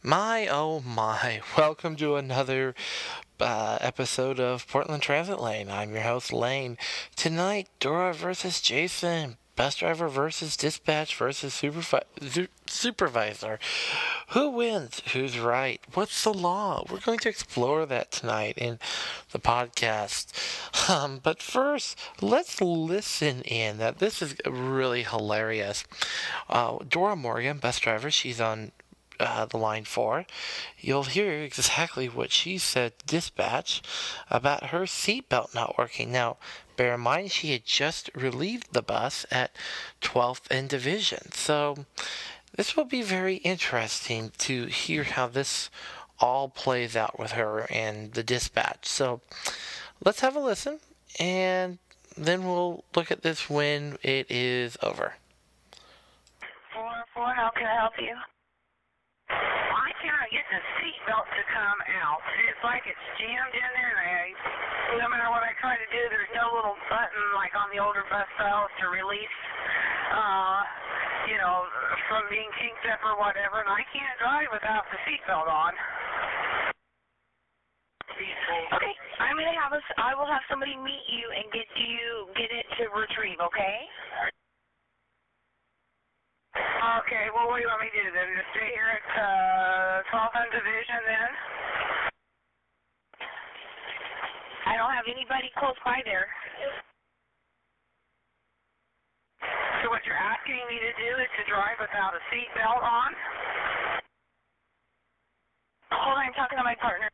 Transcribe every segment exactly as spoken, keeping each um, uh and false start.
My, oh my, welcome to another uh, episode of Portland Transit Lane. I'm your host, Lane. Tonight, Dora versus Jason. Bus driver versus dispatch versus supervi- su- supervisor. Who wins? Who's right? What's the law? We're going to explore that tonight in the podcast. Um, but first, let's listen in. That this is really hilarious. Uh, Dora Morgan, bus driver, she's on uh, the line four, you'll hear exactly what she said to dispatch about her seatbelt not working. Now, bear in mind she had just relieved the bus at twelfth and Division, so this will be very interesting to hear how this all plays out with her and the dispatch. So let's have a listen, and then we'll look at this when it is over. four four, how can I help you? I cannot get the seatbelt to come out. It's like it's jammed in there, and I, no matter what I try to do, there's no little button like on the older bus styles to release, uh, you know, from being kinked up or whatever, and I can't drive without the seatbelt on. Okay, I'm gonna have us. I will have somebody meet you and get you get it to retrieve. Okay. Okay, well, what do you want me to do then? Just stay here at uh, twelfth and Division then? I don't have anybody close by there. So what you're asking me to do is to drive without a seatbelt on? Hold on, I'm talking to my partner.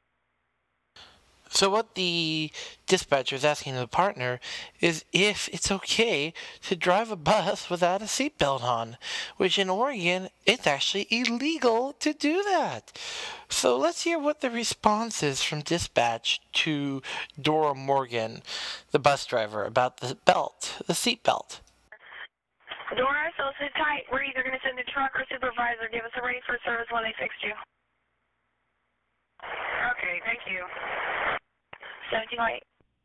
So what the dispatcher is asking the partner is if it's okay to drive a bus without a seatbelt on, which in Oregon, it's actually illegal to do that. So let's hear what the response is from dispatch to Dora Morgan, the bus driver, about the belt, the seatbelt. Dora, so sit tight. We're either going to send a truck or supervisor. Give us a ready for service when they fixed you. Okay, thank you. seventeen oh eight.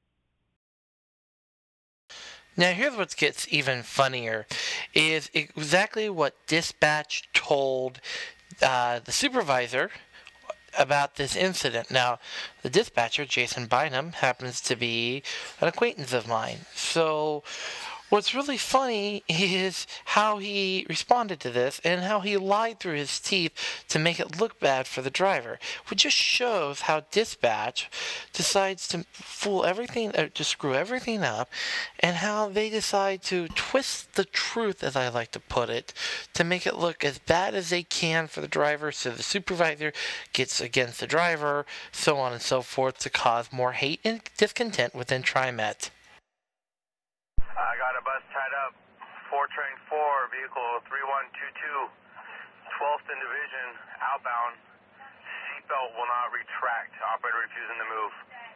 Now here's what gets even funnier, is exactly what dispatch told uh, the supervisor about this incident. Now, the dispatcher, Jason Bynum, happens to be an acquaintance of mine. So what's really funny is how he responded to this and how he lied through his teeth to make it look bad for the driver, which just shows how dispatch decides to fool everything, or to screw everything up, and how they decide to twist the truth, as I like to put it, to make it look as bad as they can for the driver, so the supervisor gets against the driver, so on and so forth, to cause more hate and discontent within TriMet. I got a bus tied up, four train four, vehicle three one two two, twelfth and Division, outbound. Seatbelt will not retract. Operator refusing to move.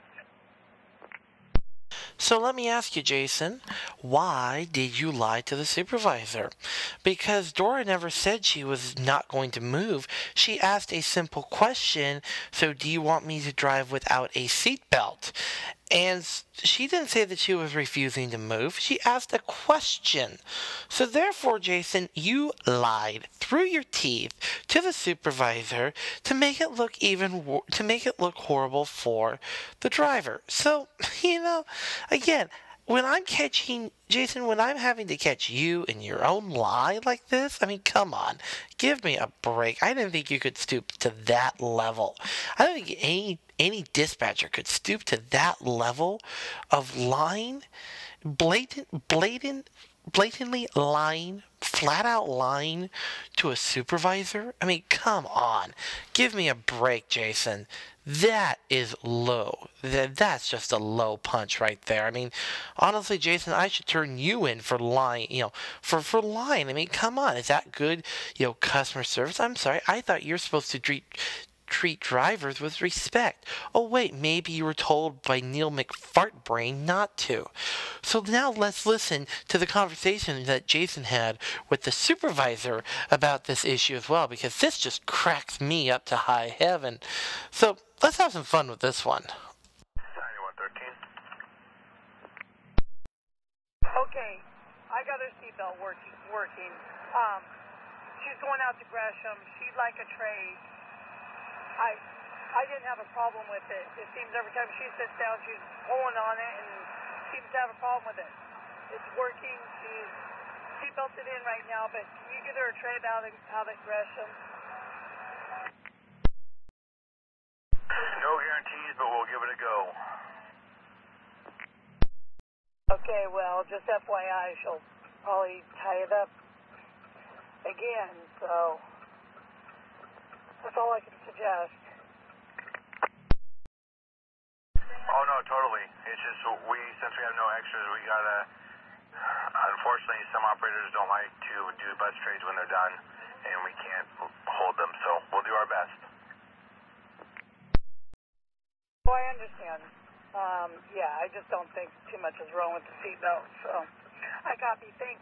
So let me ask you, Jason, why did you lie to the supervisor? Because Dora never said she was not going to move. She asked a simple question, so do you want me to drive without a seatbelt? And she didn't say that she was refusing to move. She asked a question. So therefore, Jason, you lied through your teeth to the supervisor to make it look even to make it look horrible for the driver. So, you know, again, when I'm catching, Jason, when I'm having to catch you in your own lie like this, I mean, come on, give me a break. I didn't think you could stoop to that level. I don't think any any dispatcher could stoop to that level of lying, blatant, blatant, blatantly lying, flat out lying to a supervisor. I mean, come on, give me a break, Jason. That is low. That that's just a low punch right there. I mean, honestly, Jason, I should turn you in for lying. You know, for for lying. I mean, come on, is that good? You know, customer service. I'm sorry. I thought you're supposed to treat treat drivers with respect. Oh wait, maybe you were told by Neil McFartbrain not to. So now let's listen to the conversation that Jason had with the supervisor about this issue as well, because this just cracks me up to high heaven. So let's have some fun with this one. ninety-one thirteen. Okay, I got her seatbelt working. Working. Um, she's going out to Gresham. She'd like a trade. I I didn't have a problem with it. It seems every time she sits down, she's pulling on it and seems to have a problem with it. It's working. She's seatbelted in right now, but can you give her a trade out of, out of Gresham? No guarantees, but we'll give it a go. Okay, well, just F Y I, she'll probably tie it up again, so that's all I can suggest. Oh, no, totally. It's just we, since we have no extras, we gotta, unfortunately, some operators don't like to do bus trades when they're done, and we can't hold them, so we'll do our best. Oh, I understand. Um, yeah, I just don't think too much is wrong with the seatbelt, so I copy. Thanks.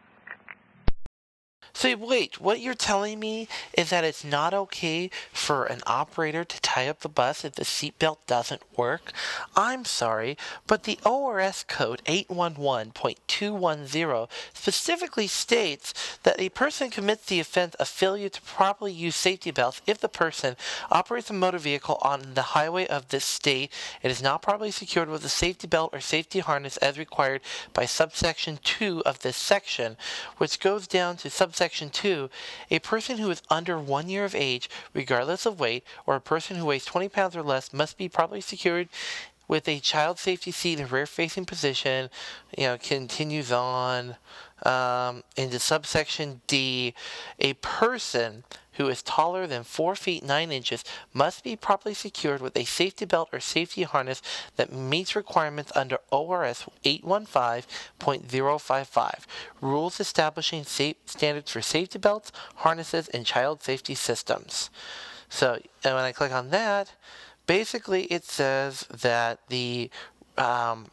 So wait, what you're telling me is that it's not okay for an operator to tie up the bus if the seatbelt doesn't work? I'm sorry, but the O R S code eight one one point two one zero specifically states that a person commits the offense of failure to properly use safety belts if the person operates a motor vehicle on the highway of this state and is not properly secured with a safety belt or safety harness as required by subsection two of this section, which goes down to subsection two, a person who is under one year of age, regardless of weight, or a person who weighs twenty pounds or less must be properly secured with a child safety seat in rear-facing position. You know, continues on um, into subsection D. A person who is taller than four feet nine inches must be properly secured with a safety belt or safety harness that meets requirements under O R S eight one five point zero five five, rules establishing safe standards for safety belts, harnesses, and child safety systems. So and when I click on that, basically it says that the um,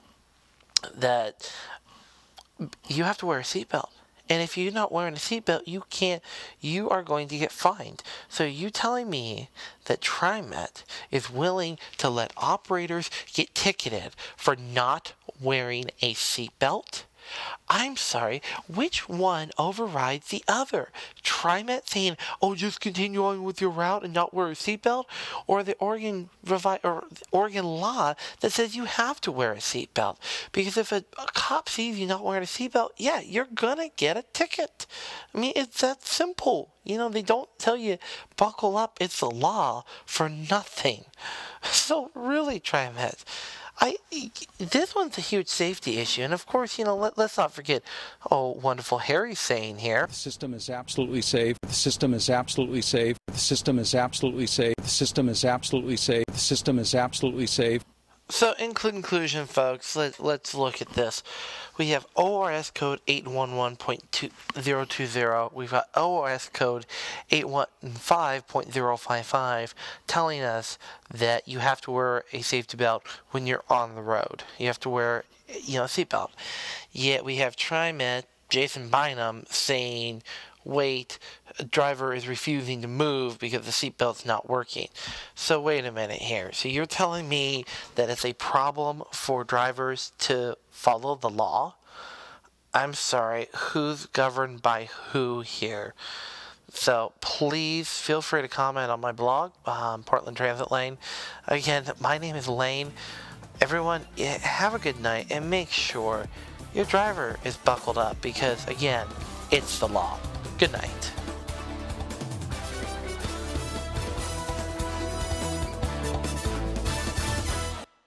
that you have to wear a seatbelt. And if you're not wearing a seatbelt, you can't, you are going to get fined. So you telling me that TriMet is willing to let operators get ticketed for not wearing a seatbelt? I'm sorry, which one overrides the other? TriMet saying, oh, just continue on with your route and not wear a seatbelt? Or the Oregon revi- or the Oregon law that says you have to wear a seatbelt? Because if a, a cop sees you not wearing a seatbelt, yeah, you're gonna get a ticket. I mean, it's that simple. You know, they don't tell you, buckle up, it's the law for nothing. So really, TriMet, I, this one's a huge safety issue, and of course, you know, let, let's not forget, oh, wonderful Harry's saying here. The system is absolutely safe. The system is absolutely safe. The system is absolutely safe. The system is absolutely safe. The system is absolutely safe. So, in conclusion, folks, let, let's look at this. We have O R S code eight one one point zero two zero. We've got O R S code eight one five point zero five five telling us that you have to wear a safety belt when you're on the road. You have to wear, you know, a seatbelt. Yet we have TriMet, Jason Bynum, saying, wait, a driver is refusing to move because the seatbelt's not working. So wait a minute here. So you're telling me that it's a problem for drivers to follow the law? I'm sorry, who's governed by who here? So please feel free to comment on my blog, um, Portland Transit Lane. Again, my name is Lane. Everyone, have a good night and make sure your driver is buckled up because, again, it's the law. Good night.